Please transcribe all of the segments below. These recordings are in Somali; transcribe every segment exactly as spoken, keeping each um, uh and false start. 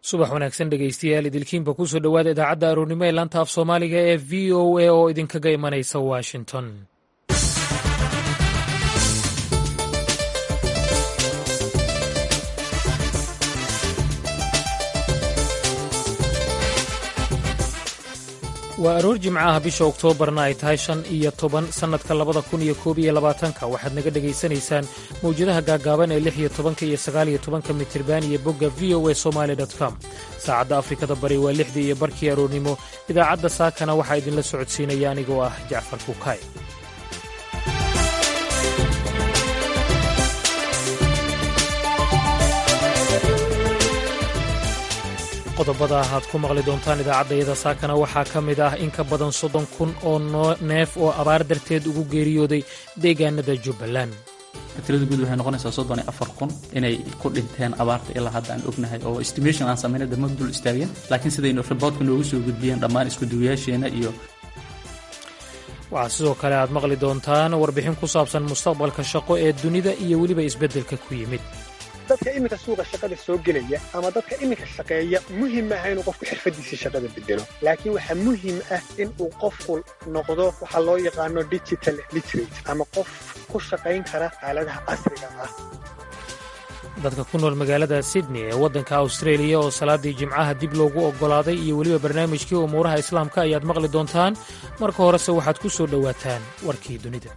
subax wanaagsan dhegaystayaal idilkiinba kusoo dhowaada idaacadda aroornimo ee laanta af soomaaliga ee v o a oo idinkaga imanaysa washington. waa aroor jimcaha bisha oktoobarna ay tahay shan iyo toban sannadka labada kun iyo koob iyo labaatanka waxaad naga dhegaysanaysaan mawjadaha gaagaaban ee lix iyo tobanka iyo sagaal iyo tobanka mitirban iyo bogga v o a somaali dot com. saacadda afrikada bari waa lixdii iyo barkii aroornimo. idaacadda saakana waxaa idinla socodsiinaya anigoo ah jacfar kukaay. qodobada aad ku maqli doontaan idaacaddayada saakana waxaa ka mid ah in ka badan soddon kun oo neef oo abaar darteed ugu geeriyooday deegaanada jubbaland. tirada guud waxay noqonaysaa soddon iyo afar kun inay ku dhinteen abaarta ilaa hadda aan ognahay oo estimation aan samaynay dama dul istaageen, laakiin sidaynu riboodka noogu soo gudbiyeen dhammaan isku duwayaasheena iyo waxaa sidoo kale aad maqli doontaan warbixin ku saabsan mustaqbalka shaqo ee dunida iyo weliba isbeddelka ku yimid. dadka iminka suuqa shaqada soo gelaya ama dadka iminka shaqeeya muhiim maaha inuu qofku xirfadiisii shaqada bedelo, laakiin waxaa muhiim ah in uu qofku noqdo waxaa loo yaqaano digital literate ama qof ku shaqayn kara aaladaha casriga ah. dadka ku nool magaalada sydney ee waddanka austraeliya oo salaadii jimcaha dib loogu oggolaaday iyo weliba barnaamijkii umuuraha islaamka ayaad maqli doontaan. marka horese waxaad ku soo dhowaataan warkii dunida.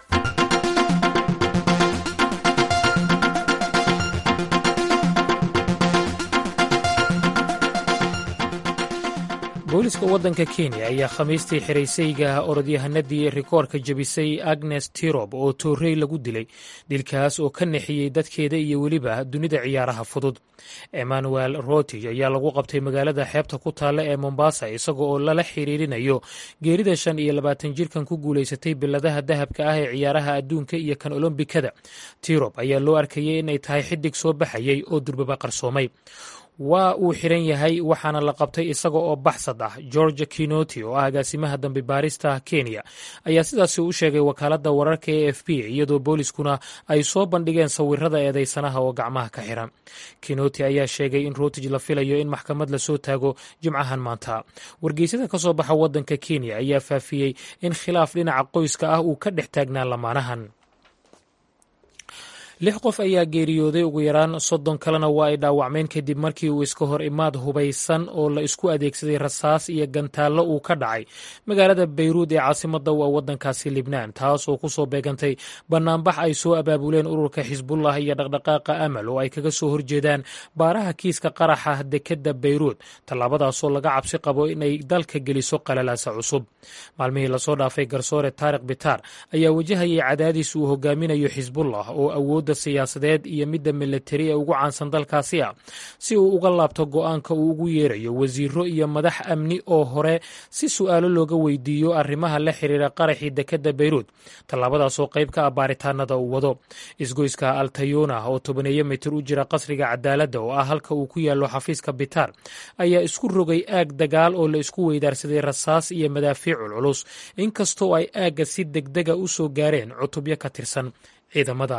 booliska waddanka kenya ayaa khamiistii xiraysayga orodyahanadii rikoorka jebisay agnes tirob oo toorrey lagu dilay. dilkaas oo ka nexiyey dadkeeda iyo weliba dunida ciyaaraha fudud. emmanuel rotich ayaa lagu qabtay magaalada xeebta ku taalla ee mombasa isaga oo lala xiriirinayo geerida shan iyo labaatan jirkan ku guulaysatay biladaha dahabka ah ee ciyaaraha adduunka iyo kan olombikada. tirob ayaa loo arkayay inay tahay xidig soo baxayay oo durbaba qarsoomay. waa uu xiran yahay waxaana la qabtay isaga oo baxsad ah. georgia kinoti oo ah agaasimaha dambi baarista kenya ayaa sidaasi u sheegay wakaaladda wararka e f b iyadoo booliskuna ay soo bandhigeen sawirada eedaysanaha oo gacmaha ka xiran. kinoti ayaa sheegay in rotich la filayo in maxkamad lasoo taago jimcahan maanta. wargeysyada ka soo baxa waddanka kenya ayaa faafiyey in khilaaf dhinaca qoyska ah uu ka dhex taagnaa lamaanahan. lix qof ayaa geeriyooday, ugu yaraan soddon kalena waa ay dhaawacmeen kadib markii uu iska hor imaad hubaysan oo la isku adeegsaday rasaas iyo gantaallo uu ka dhacay magaalada bayruud ee caasimadda waa waddankaasi libnaan, taas oo ku soo beegantay bannaanbax ay soo abaabuleen ururka xisbullah iyo dhaqdhaqaaqa amal oo ay kaga soo horjeedaan baaraha kiiska qaraxa dekedda bayruud, tallaabadaasoo laga cabsi qabo inay dalka geliso qalalaasa cusub. maalmihii lasoo dhaafay garsoore taariq bitaar ayaa wajahayay cadaadis uu hogaaminayo xisbullah oo awoodda siyaasadeed iyo midda milatari ee ugu caansan dalkaasi ah si uu uga laabto go'aanka uu ugu yeerayo wasiiro iyo madax amni oo hore si su'aalo looga weydiiyo arrimaha la xiriira qaraxii dekedda bayruud, tallaabadaasoo qayb ka ah baaritaanada uu wado. isgoyska altayona oo tobaneeyo mitir u jira qasriga cadaaladda oo ah halka uu ku yaallo xafiiska bitaar ayaa isku rogay aag dagaal oo la isku weydaarsaday rasaas iyo madaafiic culculus, inkastoo ay aagga si degdega u soo gaareen cutubyo ka tirsan ciidamada.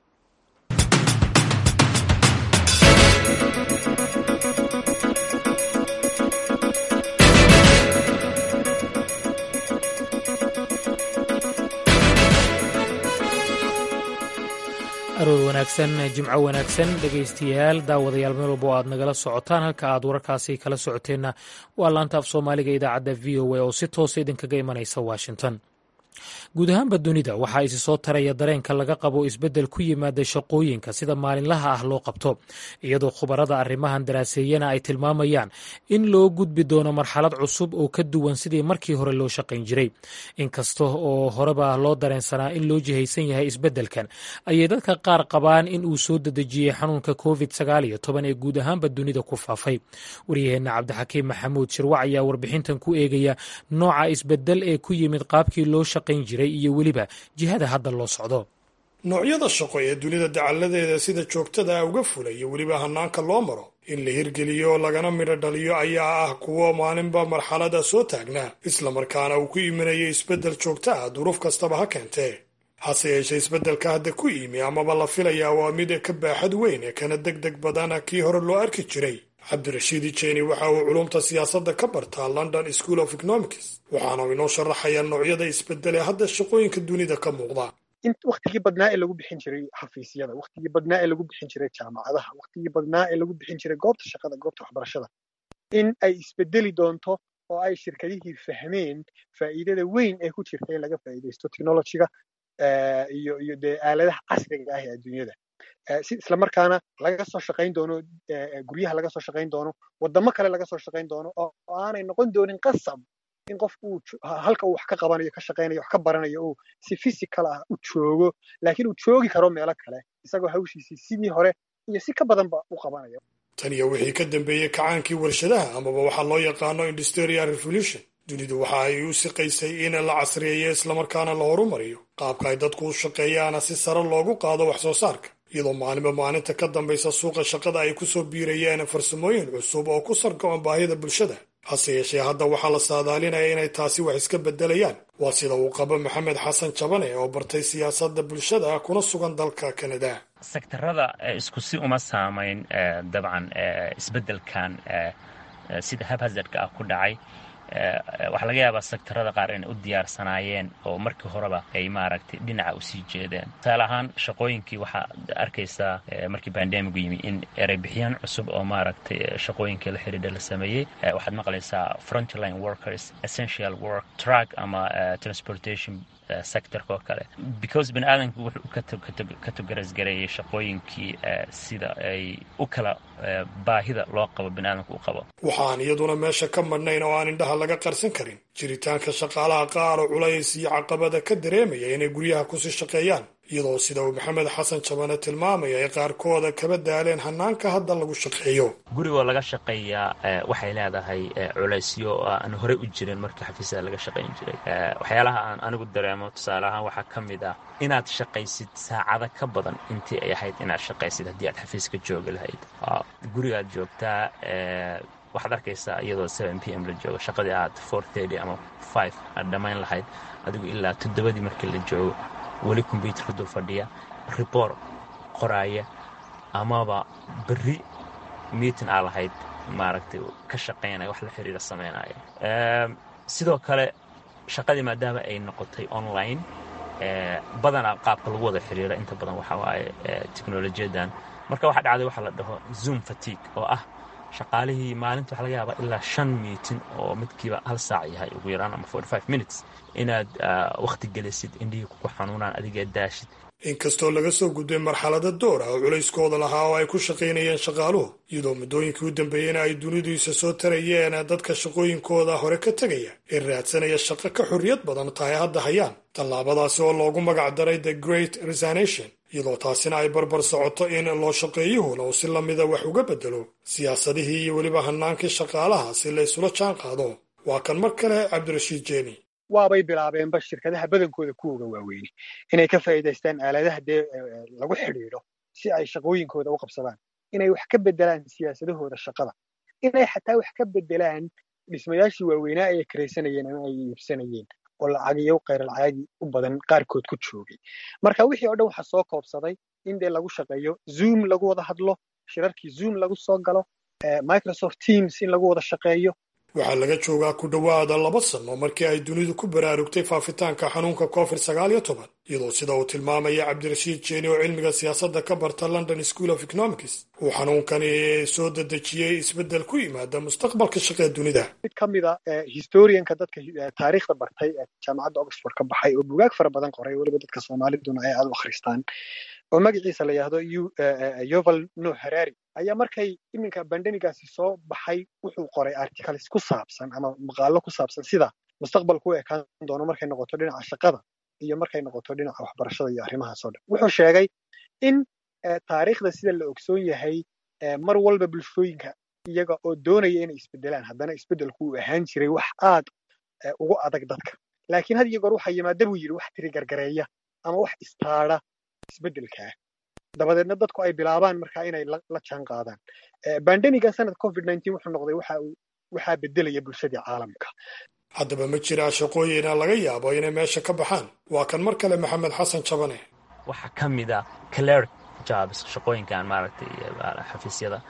aroor wanaagsan, jimco wanaagsan dhegaystayaal, daawadayaal meel walba oo aad nagala socotaan. halka aad wararkaasi kala socoteenna waa laanta af soomaaliga idaacadda v o a oo si toosa idinkaga imanaysa washington. guud ahaanba dunida waxaa isi soo taraya dareenka laga qabo isbeddel ku yimaada shaqooyinka sida maalinlaha ah loo qabto, iyadoo khubarada arrimahan daraaseeyana ay tilmaamayaan in loo gudbi doono marxalad cusub oo ka duwan sidii markii hore loo shaqayn jiray. inkasta oo horeba loo dareensanaa in loo jihaysan yahay isbeddelkan, ayay dadka qaar qabaan in uu soo dedejiyey xanuunka covid sagaal iyo toban ee guud ahaanba dunida ku faafay. waryaheenna cabdixakiim maxamuud shirwac ayaa warbixintan ku eegaya nooca isbeddel ee ku yimid qaabkii loo shaqayn jiray iyo weliba jihada hadda loo socdo. noocyada shaqo ee dunida dacalladeeda sida joogtada uga fulaya weliba hanaanka loo maro in la hirgeliyo lagana midho dhaliyo ayaa ah kuwo maalinba marxalada soo taagnaa, islamarkaana uu ku imanayay isbeddel joogta ah duruuf kastaba ha keentee. hase yeeshee isbeddelka hadda ku yimi amaba la filayaa waa mid ka baaxad weyn ee kana deg deg badana kii hore loo arki jiray, cabdirashiid jeni waxa uu culumta siyaasadda ka bartaa London School of Economics waxaana uu inoo sharaxayaa noocyada isbedel ee hadda shaqooyinka dunida ka muuqda. in waqtigii badnaa ee lagu bixin jiray xafiisyada, waqtigii badnaa ee lagu bixin jiray jaamacadaha, waqtigii badnaa ee lagu bixin jiray goobta shaqada, goobta waxbarashada, in ay isbedeli doonto oo ay shirkadihii fahmeen faa'iidada weyn ee ku jirta in laga faa'iidaysto technology-ga iyo iyo dee aaladaha casriga ah ee adduunyada. si isla markaana laga soo shaqayn doono guryaha laga soo shaqayn doono, wadamo kale laga soo shaqayn doono oo aanay noqon doonin qasab in qof uu halka uu wax ka qabanayo ka shaqaynayo wax ka baranayo uu si physical ah u joogo, laakiin uu joogi karo meelo kale isagoo hawshiisii sidii hore iyo si ka badanba u qabanayo. tan iyo wixii ka dambeeyey kacaankii warshadaha amaba waxaa loo yaqaano industrial revolution, dunidu waxa ay u siqaysay in la casriyeeyo islamarkaana la horumariyo qaabka ay dadku u shaqeeyaana si sare loogu qaado wax soo saarka, iyadoo maalinba maalinta ka dambaysa suuqa shaqada ay ku soo biirayeen farsamooyin cusub oo ku sargo'an baahida bulshada. hase yeeshee hadda waxaa la saadaalinaya inay taasi wax iska beddelayaan, waa sida uu qabo maxamed xasan jabane oo bartay siyaasadda bulshada kuna sugan dalka Kanada. sektarada isku si uma saamayn dabcan isbeddelkan sida haphazardka ah ku dhacay. waxaa laga yaabaa sektarada qaar inay u diyaarsanaayeen oo markii horeba ay maaragtay dhinaca usii jeedeen. tusaale ahaan shaqooyinkii waxaa arkaysaa markii bandemigu yimi in ereybixiyaan cusub oo maaragtay shaqooyinkii la xidhiidha la sameeyey. waxaad maqlaysaa frontline workers, essential work, truck ama transportation sectorka oo kale, because bani aadamku wuxuu ka togarasgareeyey shaqooyinkii sida ay u kala baahida loo qabo bani aadamku u qabo. waxaan iyaduna meesha ka madhnayn oo aan indhaha laga qarsan karin jiritaanka shaqaalaha qaar oo culays iyo caqabada ka dareemaya inay guryaha kusii shaqeeyaan, iyadoo sida uu maxamed xasan jabane tilmaamaya ay qaarkooda kaba daaleen hanaanka hadda lagu shaqeeyo. gurigoo laga shaqeeyaa waxay leedahay culaysyo aan horey u jirin markii xafiisyada laga shaqayn jiray. waxyaalaha aan anigu dareemo tusaale ahaan waxaa ka mid ah inaad shaqaysid saacado ka badan intii ay ahayd inaad shaqaysid haddii aad xafiiska joogi lahayd. gurigaad joogtaa waxaad arkaysaa iyadoo seven p m la joogo shaqadii aad four thirty ama five aad dhammayn lahayd adigu ilaa toddobadii markii la joogo weli kombyuutarka dul fadhiya, report qoraaya, amaba berri meeting aa lahayd maaragtay ka shaqaynaya wax la xiriira samaynaya. sidoo kale shaqadii maadaama ay noqotay online, badanaa qaabka lagu wada xiriira inta badan waxaa waaye teknolojiyadan. marka waxaa dhacday waxaa la dhaho zoom fatigue oo ah shaqaalihii maalinta waxaa laga yaabaa ilaa shan miitin oo midkiiba hal saac yahay ugu yaraan ama forty five minutes inaad wakhti gelisid indhihii kuku xanuunaan adigee daashid. inkastoo laga soo gudbay marxalada door ah oo culayskooda lahaa oo ay ku shaqaynayeen shaqaaluhu, iyadoo muddooyinkii u dambeeyena ay dunidu isa soo tarayeen dadka shaqooyinkooda hore ka tegaya ee raadsanaya shaqo ka xorriyad badan tahay hadda hayaan. tallaabadaasi oo loogu magac daray the great resignation, iyadoo taasina ay barbar socoto in loo shaqeeyuhuna uu si lamida wax uga bedelo siyaasadihii iyo weliba hanaankii shaqaalaha si la isula jaan qaado. waa kan mar kale cabdirashiid jeni. waabay bilaabeenba shirkadaha badankooda kuwoga waaweyni inay ka faa'iidaystaan aaladaha dee lagu xidhiidho si ay shaqooyinkooda u qabsadaan, inay wax ka bedelaan siyaasadahooda shaqada, inay xataa wax ka bedelaan dhismayaashii waaweynaa ay karaysanayeen ama ay iibsanayeen oo lacagiyo khayral-caadi u badan qaarkood ku joogay. marka wixii oo dhan waxaa soo koobsaday in dee lagu shaqeeyo zoom, lagu wada hadlo, shirarkii zoom lagu soo galo, microsoft teams in lagu wada shaqeeyo. waxaa laga joogaa ku dhowaada laba sano markii ay dunidu ku baraarugtay faafitaanka xanuunka covid sagaal iyo toban, iyadoo sida uu tilmaamaya cabdirashiid jeni oo cilmiga siyaasadda ka barta London School of Economics uu xanuunkani soo dedejiyey isbeddel ku yimaada mustaqbalka shaqada dunida. mid ka mid a historianka dadka taariikhda bartay ee jaamacadda Oxford ka baxay oo bugaag fara badan qoray, weliba dadka Soomaaliduna ay aad u akhristaan, oo magaciisa la yidhaahdo Yuval Noah Harari, ayaa markay iminka bandemigaasi soo baxay wuxuu qoray articles ku saabsan ama maqaalo ku saabsan sida mustaqbalku u ekaan doono markay noqoto dhinaca shaqada iyo markay noqoto dhinaca waxbarashada iyo arrimahaas oo dhan. wuxuu sheegay in taariikhda sida la ogsoon yahay mar walba bulshooyinka iyaga oo doonaya inay isbedelaan haddana isbedelku uu ahaan jiray wax aad ugu adag dadka, laakiin had iyo goor waxaa yimaada buu yidhi wax tiri gargareeya ama wax istaadha isbedelkaa, dabadeedna dadku ay bilaabaan markaa inay la jaan qaadaan. bandemiga sanad covid nineteen wuxuu noqday waxa uu waxaa bedelaya bulshadii caalamka. haddaba ma jiraa shaqooyina laga yaabo inay meesha ka baxaan? waa kan mar kale maxamed xasan jabane. waxaa ka mid ah cleric jobs, shaqooyinkan maaragtay xafiisyada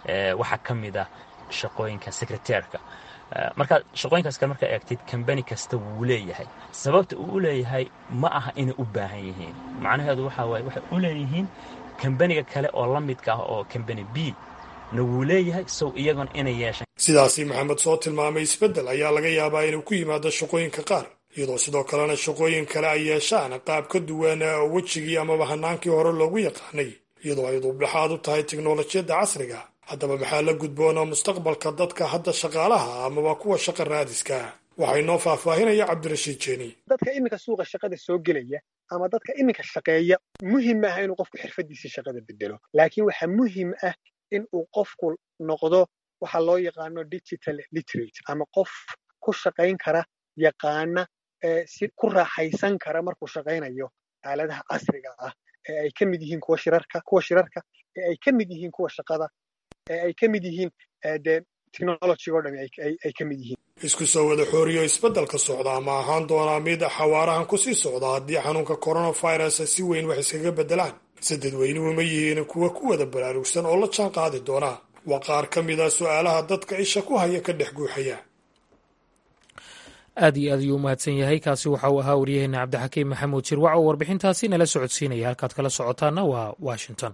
waxaa ka mid ah shaqooyinka secretairka. markaad shaqooyinkaas kale markaa eegtid kambani kasta wuu leeyahay. sababta uu u leeyahay ma aha inay u baahan yihiin, macnaheedu waxaa waaye waxay u leeyihiin kambaniga kale oo la midka ah oo kambani b na wuu leeyahay sow iyagoon inay yeeshaan. sidaasi maxamed soo tilmaamay isbeddel ayaa laga yaabaa inuu ku yimaado shaqooyinka qaar, iyadoo sidoo kalena shaqooyin kale ay yeeshaan qaab ka duwan wejigii amaba hanaankii hore loogu yaqaanay, iyadoo ay duubdhexaad u tahay tiknolojiyadda casriga. haddaba maxaa la gudboona mustaqbalka dadka hadda shaqaalaha amaba kuwa shaqa raadiska? waxay noo faahfaahinaya cabdirashiid jeeni. dadka iminka suuqa shaqada soo gelaya ama dadka iminka shaqeeya muhiim maaha inuu qofku xirfadiisii shaqada bedelo, laakiin waxaa muhiim ah in uu qofku noqdo waxa loo yaqaano digital literate, ama qof ku shaqayn kara, yaqaana, si ku raaxaysan kara markuu shaqaynayo aaladaha casriga ah ee ay ka mid yihiin kuwa shirarka kuwa shirarka ee ay ka mid yihiin kuwa shaqada ee ay ka mid yihiin dee technology oo dhan ay ka mid yihiin. isku soo wada xooriyo isbeddelka socda ama ahaan doonaa mid xawaarahan ku sii socda haddii xanuunka coronavirus si weyn wax iskaga beddelaan. se dadweynuhu ma yihiin kuwa ku wada baraarugsan oo la jaan qaadi doona? waa qaar ka mid a su'aalaha dadka isha ku haya ka dhex guuxaya. aad iyo aad ayuu u mahadsan yahay. kaasi waxa uu ahaa waryaheena cabdixakiim maxamuud jirwac oo warbixintaasi nala socodsiinaya. halkaad kala socotaana waa washington.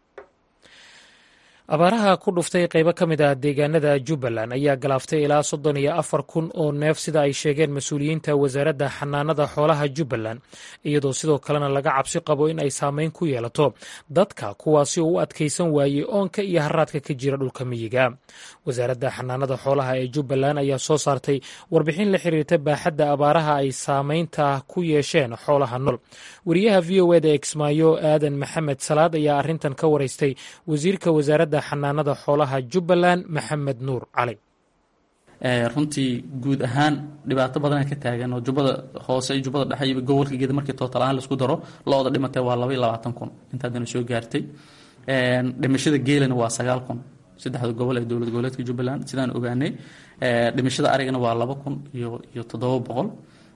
abaaraha ku dhuftay qaybo ka mid ah deegaanada jubbaland ayaa galaaftay ilaa soddon iyo afar kun oo neef sida ay sheegeen mas-uuliyiinta wasaaradda xanaanada xoolaha jubbaland, iyadoo sidoo kalena laga cabsi qabo in ay saameyn ku yeelato dadka kuwaasi oo u adkaysan waayey oonka iyo haraadka ka jira dhulka miyiga. wasaaradda xanaanada xoolaha ee jubbaland ayaa soo saartay warbixin la xiriirta baaxadda abaaraha ay saameynta ku yeesheen xoolaha nool. wariyaha v o eda exmaayo aadan maxamed salaad ayaa arrintan ka waraystay wasiirka wasaaradda xanaanada xoolaha jubbaland maxamed nuur cali. runtii guud ahaan dhibaato badana ka taagan oo jubbada hoose iyo jubbada dhexe iyo gobolka geeda markii tootal ahaan laisku daro lo-da dhimatay waa laba iyo labaatan kun intaadana soo gaartay. dhimashada geelana waa sagaal kun saddexda gobol ee dowlad goboleedka jubbaland sidaan ogaanay. dhimashada arigana waa laba kun iyo iyo toddoba boqol.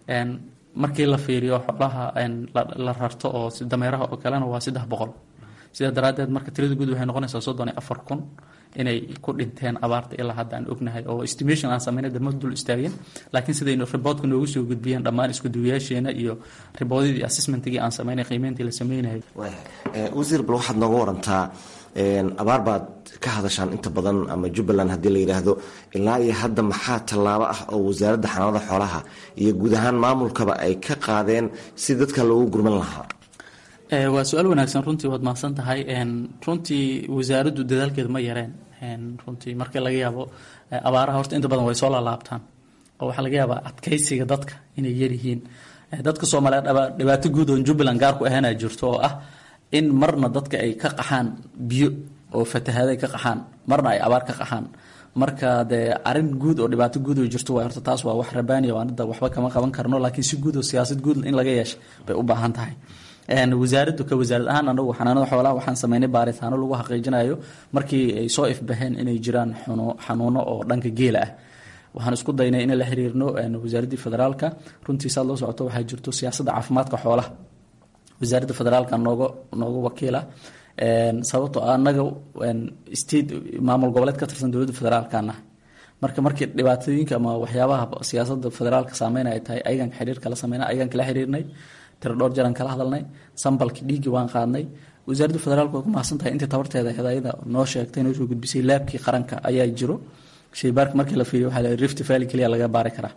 markii la fiiriyo xoolaha la rarto oo dameeraha oo kalena waa saddex boqol. sidaa daraaddeed marka tirada guud waxay noqonaysaa soddon iyo afar kun inay ku dhinteen abaarta ilaa hadda aan ognahay, oo estimation aan sameynay dama dul istaageen, laakiin sidaynu riboodka noogu soo gudbiyeen dhammaan isku duwayaasheena iyo riboodadii assessmentigii aan sameynay qiimeyntii la sameynayay. wasiir bal waxaad nooga warantaa abaar baad ka hadashaan inta badan ama jubbaland haddii la yidhaahdo, ilaa iyo hadda maxaa tallaabo ah oo wasaaradda xanaanada xoolaha iyo guud ahaan maamulkaba ay ka qaadeen si dadka loogu gurman lahaa? waa su-aal wanaagsan runtii, waad mahadsan tahay. runtii wasaaraddu dadaalkeeda ma yareen. runtii marka laga yaabo abaaraha horta inta badan way soo laalaabtaan, oo waxaa laga yaabaa adkaysiga dadka inay yaryihiin. dadka soomaaliyeed dhibaato guud oo jubbaland gaar ku ahaana jirto oo ah in marna dadka ay ka qaxaan biyo oo fatahaada ay ka qaxaan, marna ay abaar ka qaxaan. marka dee arrin guud oo dhibaato guud oo jirto waa horta taas waa wax rabaaniya, waa hadda waxba kama qaban karno, laakiin si guud oo siyaasad guud in laga yeesho bay u baahan tahay. wasaaraddu ka wasaarad ahaan anagu xanaanada xoolaha waxaan sameynay baaritaano lagu xaqiijinayo markii ay soo ifbaheen inay jiraan xanuuno oo dhanka geela ah. waxaan isku daynay in la xiriirno wasaaraddii federaalka. runtii saad loo socoto waxaa jirto siyaasadda caafimaadka xoolaha, wasaaradda federaalka nooga nooga wakiila, sababtoo anaga state maamul goboleed ka tirsan dowladda federaalkana. marka markii dhibaatooyinka ama waxyaabaha siyaasadda federaalka saameynaya ay tahay ayagan xiriir kala sameynay, ayagan kala xiriirnay, tiro dhowr jeer aan kala hadalnay, sambalkii dhiiggii waan qaadnay. wasaaradda federaalka way ku mahadsan tahay intii tabarteeda hedayada noo sheegtay noo soo gudbisay laabkii qaranka ayaa jiro. shaybaarka markii la fiiriyo waxaa la Rift Valley kaliya laga baari karaa.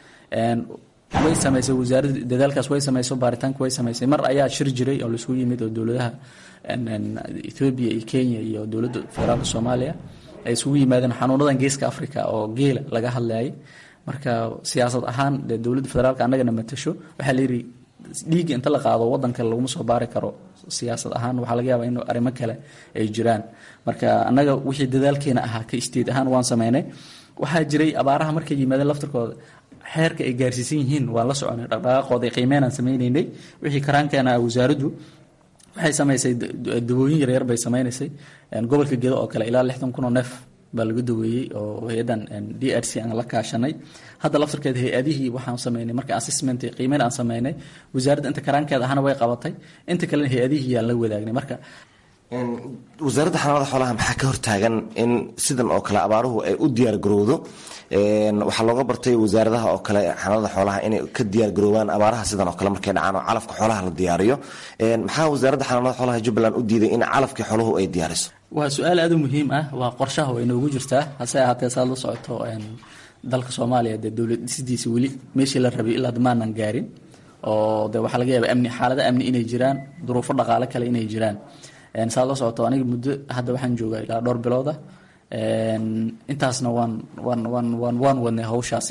way samaysay wasaaradda dadaalkaas, way samaysay baaritaanka, way samaysay. mar ayaa shir jiray oo laisugu yimid oo dowladaha Ethiopia iyo Kenya iyo dowladda federaalka Soomaaliya ay isugu yimaadeen xanuunadan geeska Afrika oo geela laga hadlayay. marka siyaasad ahaan dowladda federaalka annagana matasho waxaa la yiri dhiigga inta la qaado wadanka laguma soo baari karo. siyaasad ahaan waxaa laga yaabaa in arrimo kale ay jiraan. marka annaga wixii dadaalkeena ahaa ka isteed ahaan waan sameynay. waxaa jiray abaaraha markay yimaadeen laftarkooda xeerka ay gaarsiisan yihiin waan la soconay, dhaqdhaqaaqooda qiimeyn aan sameynaynay. wixii karaankeena wasaaraddu waxay samaysay dawooyin yaryar bay sameynaysay. gobolka gedo oo kale ilaa lixdan kun oo neef baa lagu daweeyey oo hay-adan D R C aan la kaashanay. hadda laftarkeeda hay-adihii waxaan sameynay marka assessment qiimeyn aan sameynay, wasaaradda inta karaankeeda ahana way qabatay, inta kalena hay-adihii aan la wadaagnay. marka wasaaradda xanaanada xoolaha maxaa ka hortaagan in sidan oo kale abaaruhu ay u diyaar garowdo? waxaa looga bartay wasaaradaha oo kale xanaanada xoolaha inay ka diyaar garoobaan abaaraha sidan oo kale markay dhacaan oo calafka xoolaha la diyaariyo. maxaa wasaaradda xanaanada xoolaha Jubbaland u diiday in calafkii xooluhu ay diyaariso? waa su-aal aad u muhiim ah. waa qorshaha way inoogu jirtaa, hase ahaatee saad la socoto dalka Soomaaliya dee dowlad dhisidiisa weli meeshii la rabay ilaa maanan gaarin, oo de waxaa laga yaabaa amni xaalada amni inay jiraan, duruufo dhaqaale kale inay jiraan. saad la socoto aniga muddo hadda waxaan joogaa ilaa dhowr bilood ah, intaasna waan waan waan waan waan wadnay hawshaas.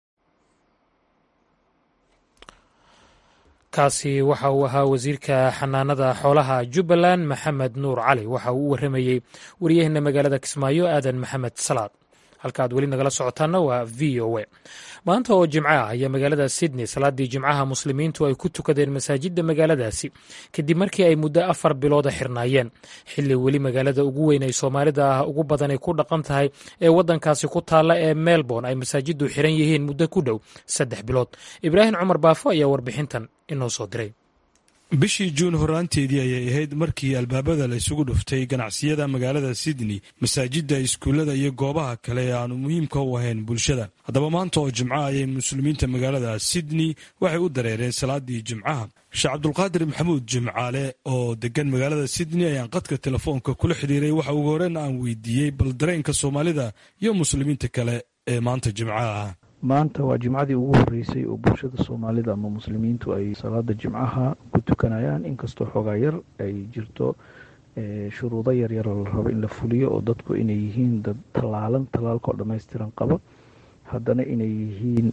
kaasi waxa uu ahaa wasiirka xanaanada xoolaha Jubbaland Maxamed Nuur Cali. waxa uu u waramayey wariyaheenna magaalada Kismaayo Aadan Maxamed Salaad. halkaad weli nagala socotaana waa V O A. maanta oo jimco ah ayaa magaalada Sydney salaadii jimcaha muslimiintu ay ku tukadeen masaajidda magaaladaasi kadib markii ay muddo afar bilooda xirnaayeen, xilli weli magaalada ugu weyn ay Soomaalida ah ugu badan ay ku dhaqan tahay ee waddankaasi ku taalla ee Melbourne ay masaajiddu xiran yihiin muddo ku dhow saddex bilood. Ibraahim Cumar Baafo ayaa warbixintan inoo soo diray. bishii juun horaanteedii ayay ahayd markii albaabada la isugu dhuftay ganacsiyada magaalada Sydney, masaajidda, iskuullada iyo goobaha kale ee aanu muhiimka u ahayn bulshada. haddaba maanta oo jimco ayay muslimiinta magaalada Sydney waxay u dareereen salaadii jimcaha. sheekh cabdulqaadir maxamuud jimcaale oo degan magaalada Sydney ayaan qadka telefoonka kula xidhiiray. waxa ugu horreyn aan weydiiyey bal dareenka Soomaalida iyo muslimiinta kale ee maanta jimcaha. maanta waa jimcadii ugu horreysay oo bulshada Soomaalida ama muslimiintu ay salaada jimcaha ku tukanayaan, inkastoo xoogaa yar ay jirto shuruudo yaryar oo la rabo in la fuliyo, oo dadku inay yihiin dad talaalan talaalka oo dhammaystiran qaba, haddana inay yihiin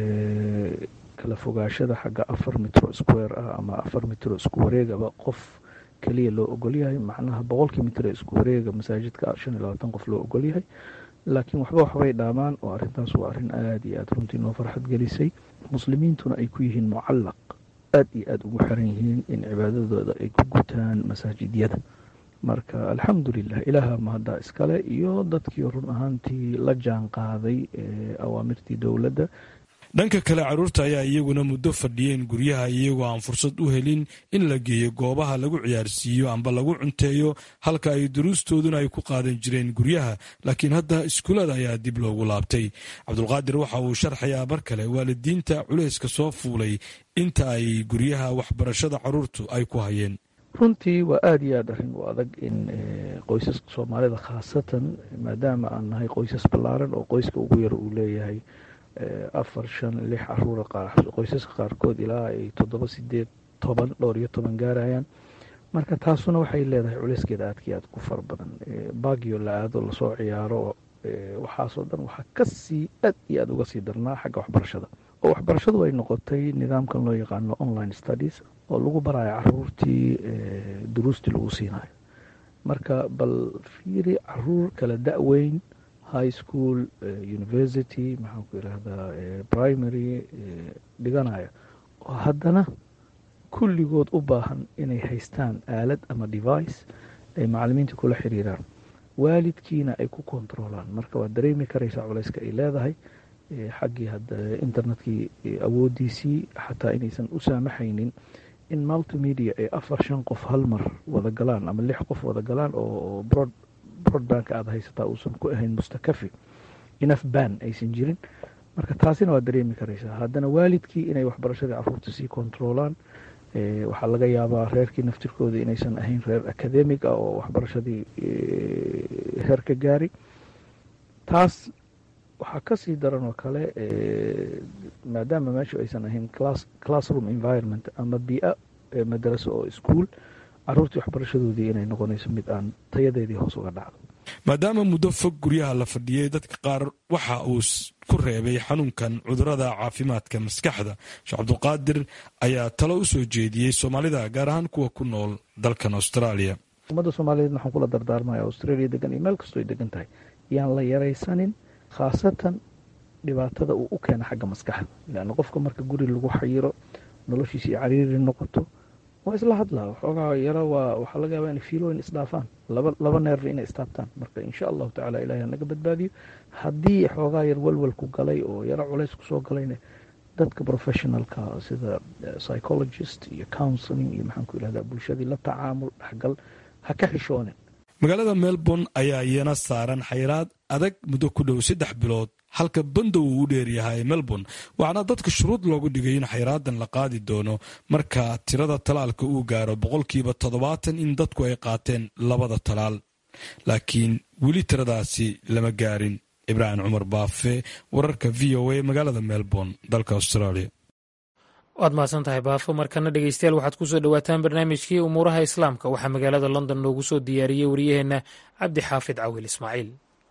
kala fogaashada xagga afar mitro square ah ama afar mitro isku wareegaba qof keliya loo ogolyahay. macnaha boqolkii mitro isku wareega masaajidka shan iyo labaatan qof loo ogolyahay, laakiin waxba waxbay dhaamaan, oo arrintaas waa arrin aad iyo aad runtii noo farxad gelisay. muslimiintuna ay ku yihiin mucallaq, aad iyo aad ugu xiran yihiin in cibaadadooda ay ku gutaan masaajidyada. marka alxamdulilah, ilaaha mahadda iskale iyo dadkii run ahaantii la jaan qaaday awaamirtii dowladda. dhanka kale carruurta ayaa iyaguna muddo fadhiyeen guryaha iyagoo aan fursad u helin in la geeyo goobaha lagu ciyaarsiiyo amba lagu cunteeyo, halka ay duruustooduna ay ku qaadan jireen guryaha. laakiin hadda iskuullada ayaa dib loogu laabtay. cabdulqaadir waxa uu sharxayaa mar kale waalidiinta culayska soo fuulay inta ay guryaha waxbarashada carruurtu ay ku hayeen. runtii waa aad iyo aad arrin u adag in qoysaska Soomaalida khaasatan, maadaama aan nahay qoysas ballaaran oo qoyska ugu yar uu leeyahay afar shan lix caruura, qoysaska qaarkood ilaa ay toddoba sideed toban dhowr iyo toban gaarayaan. marka taasuna waxay leedahay culayskeeda aadka iyo aad ku fara badan. baagyo la aado lasoo ciyaaro, waxaasoo dhan waxaa kasii aad iyo aad uga sii darnaa xagga waxbarashada, oo waxbarashadu ay noqotay nidaamkan loo yaqaano online studies oo lagu barayo caruurtii duruustii lagu siinayo. marka bal fiiri, caruur kala da-weyn, high school, university, maxaan ku yidhaahdaa primary dhiganaya, oo haddana kulligood u baahan inay haystaan aalad ama device ay macallimiinta kula xiriiraan, waalidkiina ay ku kontroolaan. marka waad dareemi karaysaa culayska ay leedahay xaggii hadda internetkii awoodiisii, xataa inaysan u saamaxaynin in multimedia ay afar shan qof hal mar wada galaan ama lix qof wada galaan, oo broad broadbank aad haysataa uusan ku ahayn mustakafi, enough ban aysan jirin. marka taasina waad dareemi karaysaa. haddana waalidkii inay waxbarashadii carruurta sii kontroolaan, waxaa laga yaabaa reerkii naftirkooda inaysan ahayn reer academic ah oo waxbarashadii heer ka gaari. taas waxaa kasii daran oo kale, maadaama meeshu aysan ahayn classroom environment ama bii-a madraso oo iskuol, carruurtii waxbarashadoodii inay noqonayso mid aan tayadeedii hoos uga dhacdo. maadaama muddo fog guryaha la fadhiyey, dadka qaar waxa uu ku reebay xanuunkan cudurrada caafimaadka maskaxda. sheekh cabdulqaadir ayaa talo u soo jeediyey Soomaalida, gaar ahaan kuwa ku nool dalkan Australia. ummadda Soomaaliyeed waxaan kula dardaarmaya Australia degan iyo meel kastoo ay degan tahay, yaan la yaraysanin khaasatan dhibaatada uu u keena xagga maskaxda. leanna qofka marka guri lagu xayiro, noloshiisa iyo cariiri noqoto, waa isla hadlaa waxoogaa yaro, waa waxaa laga yaabaa inay fiilooyin isdhaafaan, laba laba neerna inay istaabtaan. marka insha allahu tacaala ilahi ha naga badbaadiyo. haddii xoogaa yar walwalku galay oo yaro culays kusoo galayna, dadka professionalka sida psychologist iyo counseling iyo maxaan ku yidhahdaa bulshadii la tacaamul dhexgal ha ka xishoonin. magaalada melbourne ayaa iyana saaran xayiraad adag muddo ku dhow saddex bilood halka bandow uu u dheeryahay melbourne waxaana dadka shuruud loogu dhigay in xayraadan la qaadi doono marka tirada talaalka uu gaaro boqolkiiba toddobaatan in dadku ay qaateen labada talaal laakiin weli tiradaasi lama gaarin. ibraahim cumar baafe wararka v o a magaalada melbourne dalka australia. waad mahadsan tahay baafo. markana dhegeystayaal waxaad ku soo dhowaataan barnaamijkii umuuraha islaamka waxaa magaalada london noogu soo diyaariyey wariyaheenna cabdi xaafid cawil ismaaciil.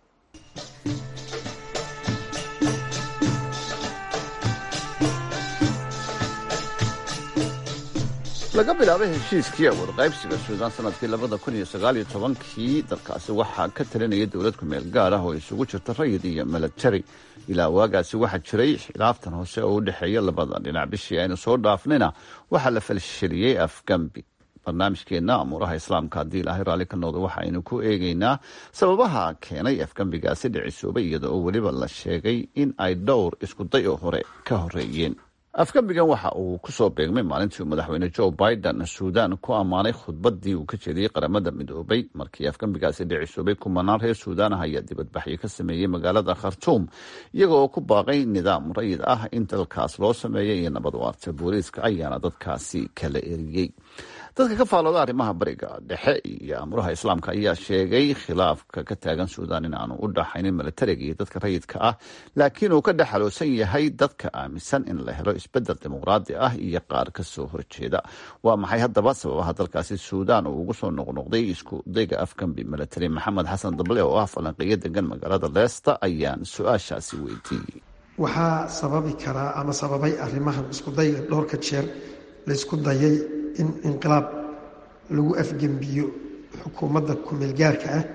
laga bilaabay heshiiskii awood qaybsiga suudaan sanadkii labada kun iyo sagaal iyo tobankii dalkaasi waxaa ka talinaya dowlad ku meel gaar ah oo isugu jirta rayid iyo milatari. ilaa waagaasi waxaa jiray khilaaftan hoose oo u dhexeeya labada dhinac. bishii aynu soo dhaafnayna waxaa la falsheliyey afgambi. barnaamijkeenna amuuraha islaamka haddii ilaahay raalli ka noqdo waxaaynu ku eegaynaa sababaha keenay afgambigaasi dhicisoobay iyada oo weliba la sheegay in ay dhowr iskuday oo hore ka horeeyeen. afgambigan waxa uu ku soo beegmay maalintii uu madaxweyne joe biden suudaan ku ammaanay khudbaddii uu ka jeediyey qaramada midoobay. markii afgambigaasi dhicisoobay kumanaan reer suudaan ah ayaa dibadbaxyo ka sameeyey magaalada khartuum iyaga oo ku baaqay nidaam rayid ah in dalkaas loo sameeyay iyo nabad waarta. booliiska ayaana dadkaasi kala eriyey. dadka ka faalooda arrimaha bariga dhexe iyo amuraha islaamka ayaa sheegay khilaafka ka taagan suudaan in aanu u dhaxaynin milatariga iyo dadka rayidka ah laakiin uu ka dhexaloosan yahay dadka aaminsan in la helo isbedel dimuqraadi ah iyo qaar ka soo horjeeda. waa maxay haddaba sababaha dalkaasi suudaan uu ugu soo noqnoqday isku dayga afgambi milatari? maxamed xasan dable oo ah falanqeeyo degan magaalada leesta ayaan su-aashaasi weydiiyey. waxaa sababi karaa ama sababay arrimahan isku dayga dhowrka jeer laysku dayay in inqilaab lagu afgembiyo xukuumadda kumeelgaarka ah.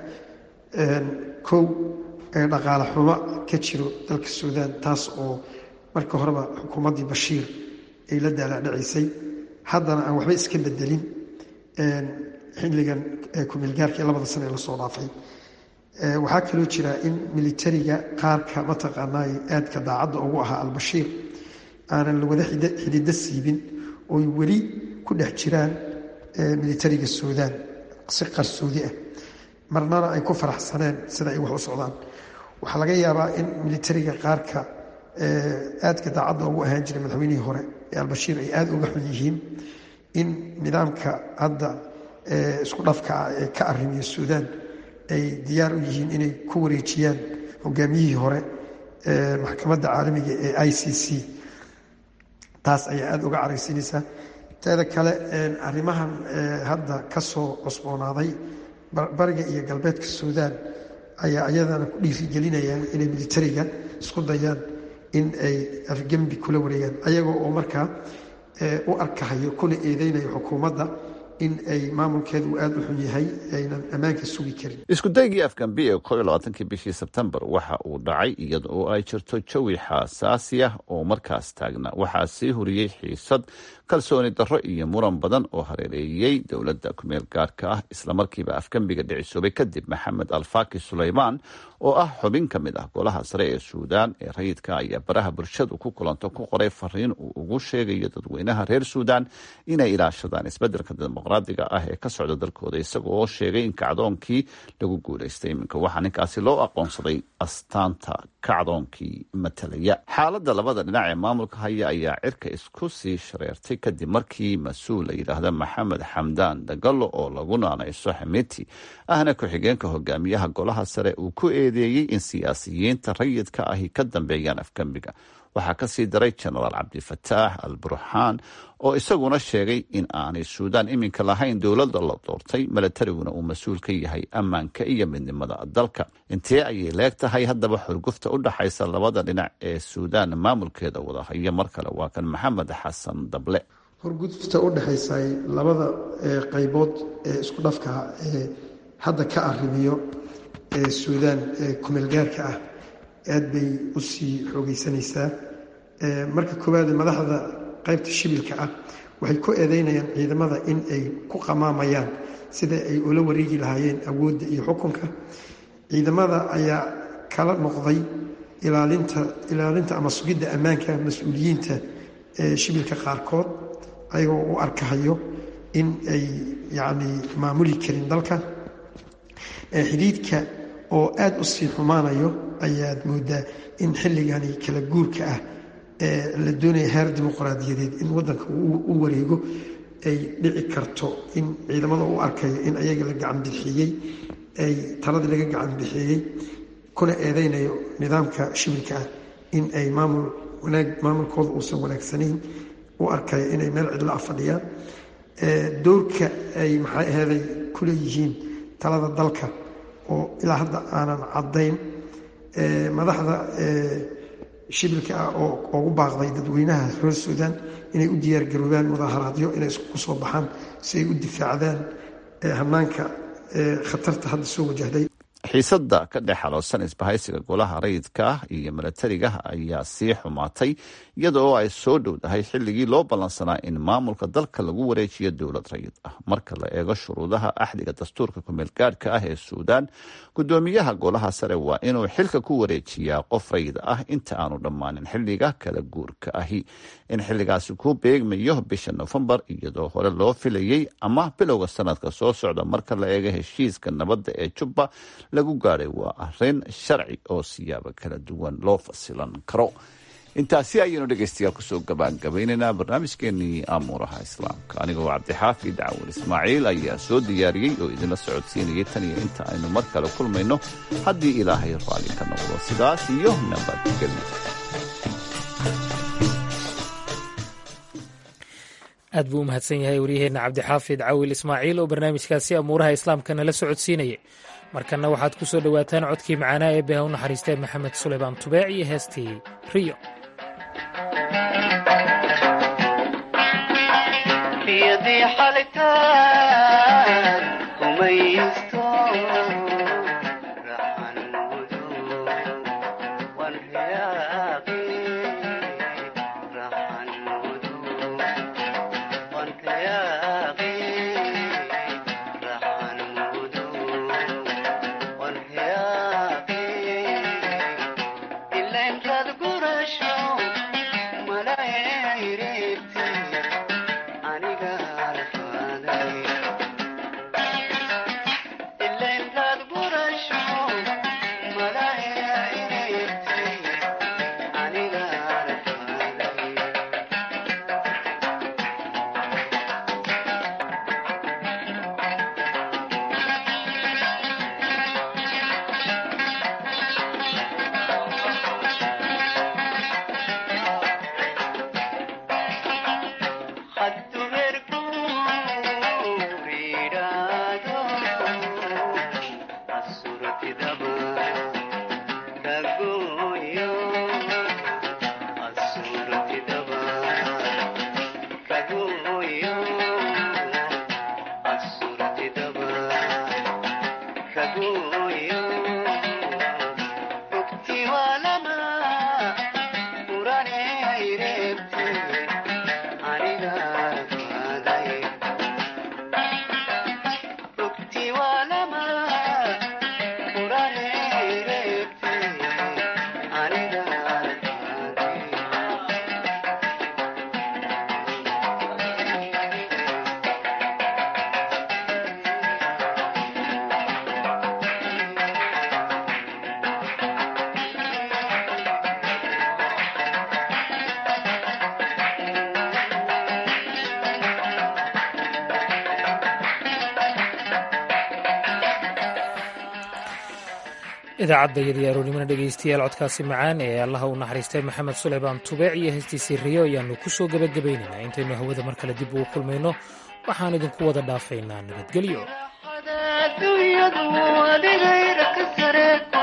kow ee dhaqaale xumo ka jiro dalka suudaan taas oo marka horeba xukuumaddii bashiir ay la daalaadhacisay haddana aan waxba iska bedelin xilligan kumeelgaarka ee labada sane ee lasoo dhaafay. waxaa kaloo jira in militariga qaarka mataqaanaa aadka daacadda ugu ahaa albashiir aanan lawada xididdo siibin ooy weli ku dhex jiraan militariga suudaan si qarsoodi ah marnana ay ku faraxsaneen sida ay wax u socdaan. waxaa laga yaabaa in militariga qaarka aadka daacadda ugu ahaan jiray madaxweynihii hore ee albashiir ay aada uga xun yihiin in nidaamka hadda isku dhafka ah ee ka arrimiya suudaan ay diyaar u yihiin inay ku wareejiyaan hogaamiyihii hore ee maxkamadda caalamiga ee i c c. taas ayaa aada uga caraysiinaysaa. teeda kale arrimahan hadda ka soo cusboonaaday bariga iyo galbeedka suudaan ayaa iyadana ku dhiirigelinayaan inay militariga isku dayaan in ay afgembi kula wareegaan ayagoo oo markaa u arkahayo kuna eedeynayo xukuumadda in ay maamulkeedu aada u xun yahay aynan ammaanka sugi karin. isku daygii afgambi ee koob iyo labaatankii bishii sebtembar waxa uu dhacay iyada oo ay jirto jawi xasaasi ah oo markaas taagna. waxaa sii huriyey xiisad, kalsooni darro iyo muran badan oo hareereeyey dowladda kumeel gaarka ah. islamarkiiba afgambiga dhicisoobay kadib maxamed alfaki suleymaan oo ah xubin ka mid ah golaha sare ee suudaan ee rayidka ayaa baraha bulshadu ku kulanto ku qoray fariin uu ugu sheegayo dadweynaha reer suudaan inay ilaashadaan isbedelka dimuqraadiga ah ee ka socda dalkooda isaga oo sheegay in kacdoonkii lagu guulaystay. iminka waxaa ninkaasi loo aqoonsaday astaanta kacdoonkii matalaya. xaaladda labada dhinac ee maamulka haya ayaa cirka isku sii shareertay kadib markii mas-uul la yidhaahda maxamed xamdaan dagalo oo lagu naanayso xamiti ahna ku-xigeenka hogaamiyaha golaha sare uu ku eedeeyey in siyaasiyiinta rayidka ahi ka dambeeyaan afgambiga. waxaa ka sii daray jenaraal cabdifataax al burxaan oo isaguna sheegay in aanay suudaan iminka lahayn dowladda la doortay milatariguna uu mas-uul ka yahay ammaanka iyo midnimada dalka. intee ayay leeg tahay haddaba xurgufta u dhaxaysa labada dhinac ee suudaan maamulkeeda wada haya? mar kale waa kan maxamed xasan dable. xurgufta u dhexaysa labada qaybood ee isku dhafka ee hadda ka arrimiyo ee suudaan ee kumeelgaarka ah aad bay u sii xoogaysanaysaa. marka koowaad madaxda qaybta shibilka ah waxay ku eedeynayaan ciidamada in ay ku qamaamayaan sida ay ula wareegi lahaayeen awoodda iyo xukunka. ciidamada ayaa kala noqday ilaalinta ilaalinta ama sugidda ammaanka mas-uuliyiinta ee shibilka qaarkood ayagoo u arkahayo in ay yacni maamuli karin dalka xidhiidhka oo aada u sii xumaanayo ayaad moodaa in xilligani kala guurka ah ee la doonaya heer dimuqraadiyadeed in waddanka u wareego ay dhici karto in ciidamada u arkayo in ayaga la gacan bixiyey ay taladii laga gacan bixiyey kuna eedeynayo nidaamka shibilka ah in ay maamul wanaag maamulkooda uusan wanaagsanayn u arkayo inay meel cidla ah fadhiyaan doorka ay maxay aheeday ku leeyihiin talada dalka oo ilaa hadda aanan caddayn madaxda shibilka ah oo ugu baaqday dadweynaha reer suudaan inay u diyaargaroobaan mudaaharaadyo inay isku soo baxaan si ay u difaacdaan hanaanka khatarta hadda soo wajahday xiisadda ka dhex xaloosan isbahaysiga golaha rayidka ah iyo milatariga ayaa sii xumaatay iyada oo ay soo dhowdahay xilligii loo ballansanaa in maamulka dalka lagu wareejiyo dowlad rayid ah marka la eego shuruudaha axdiga dastuurka kumeelgaadhka ah ee suudaan guddoomiyaha golaha sare waa inuu xilka ku wareejiyaa qof rayid ah inta aanu dhammaanin xilliga kala guurka ahi in xilligaasi ku beegmayo bisha nofembar iyadoo hore loo filayey ama bilowga sanadka soo socda marka la eego heshiiska nabadda ee jubba lagu gaadhay waa arrin sharci oo siyaabo kala duwan loo fasilan karo intaasi ayaynu dhegaystayaal kusoo gabaangabaynaynaa barnaamijkeenii amuuraha islaamka anigoo cabdixaafid cawil ismaaciil ayaa soo diyaariyey oo idinla socodsiinayay tan iyo inta aynu mar kale kulmayno haddii ilaahay raalli ka noqdo sidaas iyo nabadgelyo aad buu u mahadsan yahay waryaheenna cabdixaafid cawil ismaaciil oo barnaamijkaasi amuuraha islaamka nala socodsiinayay markanna waxaad ku soo dhowaataan codkii macaanaa ee beha u naxariistee maxamed suleymaan tubeec iyo heestii riyo idaacadda iyo diyaaroonimana dhegaystayaal codkaasi macaan ee allaha u naxariistay maxamed suleymaan tubeec iyo heestiisii riyo ayaannu ku soo gebagabaynaynaa intaynu hawada mar kale dib ugu kulmayno waxaan idinku wada dhaafaynaa nabadgelyo